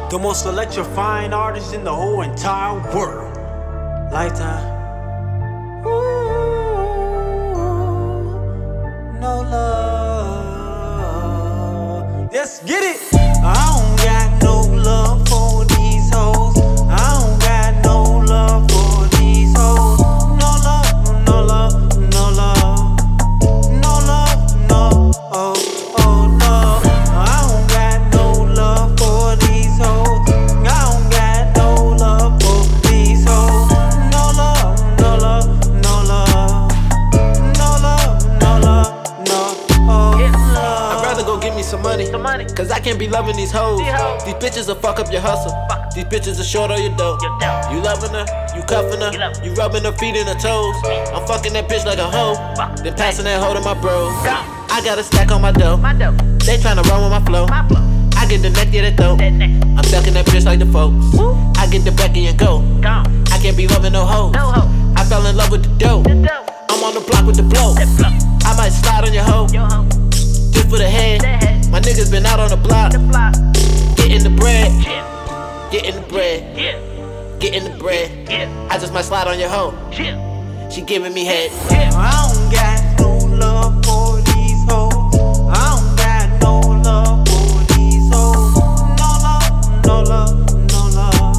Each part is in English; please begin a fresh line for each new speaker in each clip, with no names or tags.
The most electrifying artist in the whole entire world. Lifetime. Ooh, no love. Let's get it. I don't got no love for these hoes. I don't got no love for these hoes. No love, no love, no love. No love, no, oh, oh no. I don't got no love for these hoes. I don't got no love for these hoes. No love, no love, no love. No love, no love, no, oh, love.
I'd rather go get me some money, cause I can't be loving these hoes. These bitches will fuck up your hustle. These bitches are short on your dough. You loving her, you cuffing her, you rubbing her feet and her toes. I'm fucking that bitch like a hoe, then passing that hoe to my bros. I got a stack on my dough. They tryna run with my flow. I get the neck, get it though. I'm ducking that bitch like the folks. I get the Becky and go. I can't be loving no hoes. I fell in love with the dough. I'm on the block with the blow. I might slide on your hoe, just for the head. My niggas been out on the block, getting the bread, getting the bread, getting the bread. I just might slide on your hoe. She giving me head.
I don't got no love for these hoes. I don't got no love for these hoes. No love, no love, no love.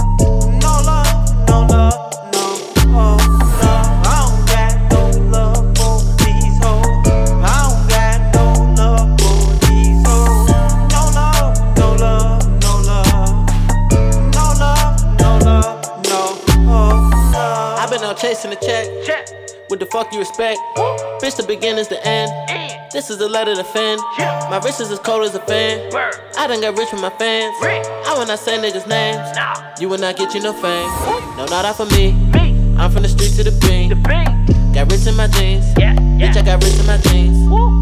No love, no love, no, oh, love. I don't got no love for these hoes. I don't got no love for these hoes. No love, no love, no love. No love, no love, no, oh, love.
I've been out chasing the check. What the fuck you expect? Bitch, the beginning's the end. This is a letter to fan. My wrist is as cold as a fan. I done got rich with my fans. I will not say niggas' names. You will not get you no fame. No, not out for me. I'm from the streets to the bean. Got rich in my jeans. Bitch, I got rich in my jeans.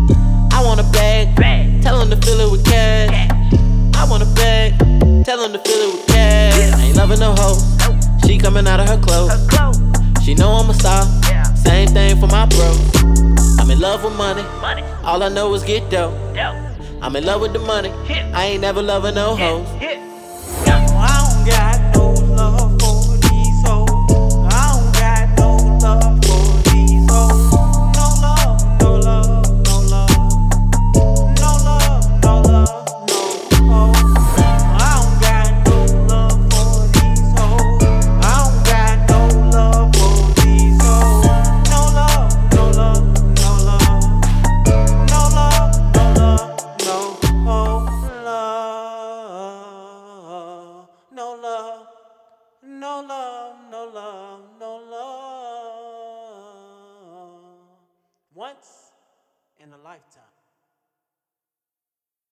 I want a bag. Tell him to fill it with cash. I want a bag. Tell him to fill it with cash. I ain't loving no hoe. She coming out of her clothes. She know I'm a star. Same thing for my bros. I'm in love with money. All I know is get dough. I'm in love with the money. I ain't never loving no hoes.
I don't got no love for these hoes. I don't got no love for these hoes. No love, no love, no love. No love, no love, no, oh. I don't got no love for these hoes. I don't got no love for these hoes. No love, no love, no love. No love, no love, no, oh, love. No love, no love, no love, no love. Once in a lifetime.